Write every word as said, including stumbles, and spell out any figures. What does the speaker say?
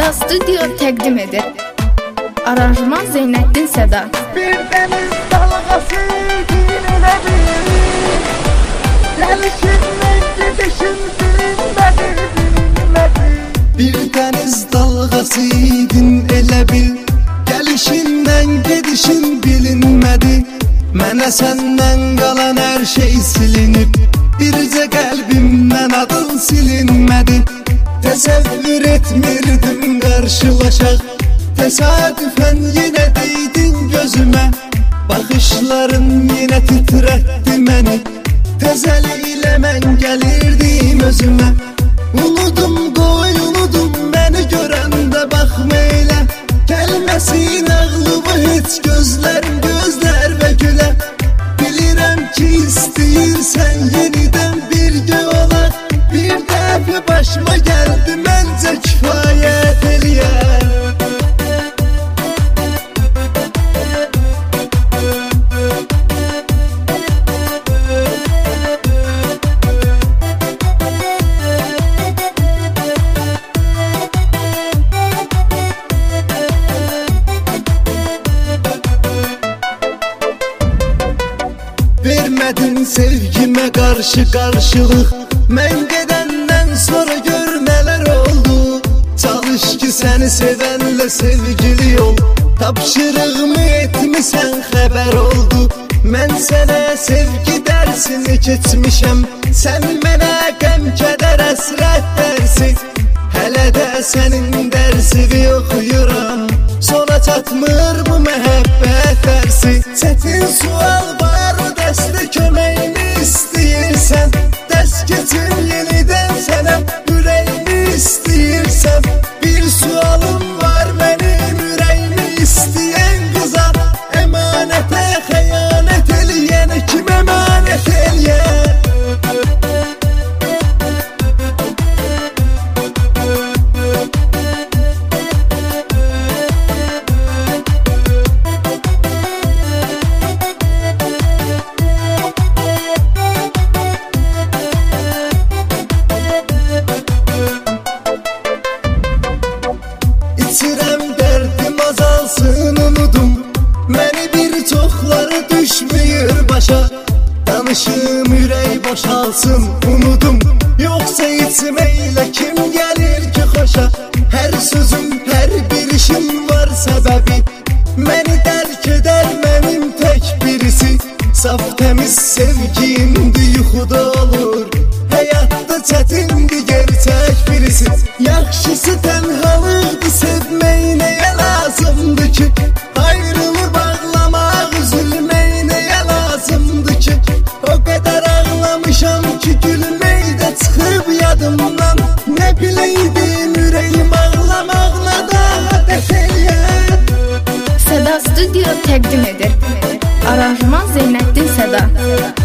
Seda Studio təqdim edir. Aranjman Zeynəddin Seda. Bir dəniz dalğası dinlə bir, gəlişindən gedişin bilinmədi, bilinmədi. Bir dəniz dalğası idin elə bil, gəlişindən gedişin bilinmədi. Mənə səndən qalan hər şey silinib, bircə qəlbimdən adın silinmədi. Təsəvvür etmirdim qarşılaşaq, təsadüfən yenə deydin gözümə. Baxışların yenə titrətdi məni, təzəli ilə mən gəlirdim özümə. Unudum qoy unudum məni görəndə baxma elə, gəlməsin ağlıma heç gözlər gözlər və gülə. Bilirəm ki istəyirsən yenidən birgə olaq, bir dəfə başıma gəldi məncə kifayət eləyər. Vermədin sevgimə qarşı qarşılıq, mən gedəndən sonra gör nələr oldu. Çalış ki səni sevənlə sevgili ol, tapşırığımı etmisən xəbər oldu. Mən sənə sevgi dərsini keçmişəm, sən mənə qəm kədər əsrət dərsi. Hələ də sənin dərsini oxuyuram, sona çatmır bu məhəbbət dərsi. Çətin sual var o dəstə köməyini istəyirsən, dərs keçir yenidən sənə ürəyimi istəyirsən. Bir sualım var mənim ürəyimi istəyən qıza, əmanətə xəyanət eləyənə kim əmanət eləyər? İçirəm dərdim azalsın unudum, məni bir çoxları düşmür başa. Danışım ürək boşalsın unudum, yoxsa içməklə kim gəlir ki xoşa. Hər sözüm, hər bir işim var səbəbi, məni dərk edər mənim tək birisi. Saf təmiz sevgimdi yuxuda olur, həyatda çətindir gerçək birisi. Yaxşısı tənhalıqdır, sevmək nəyə lazımdır ki, ayrılıb ağlamaq, üzülmək nəyə lazımdır ki. O qədər ağlamışam ki gülmək də çıxıb yadımdan, nə biləydim ürəyim ağlamaqla da dət eləyər. Seda Studio təqdim edir. Aranjman Zeynəddin Seda.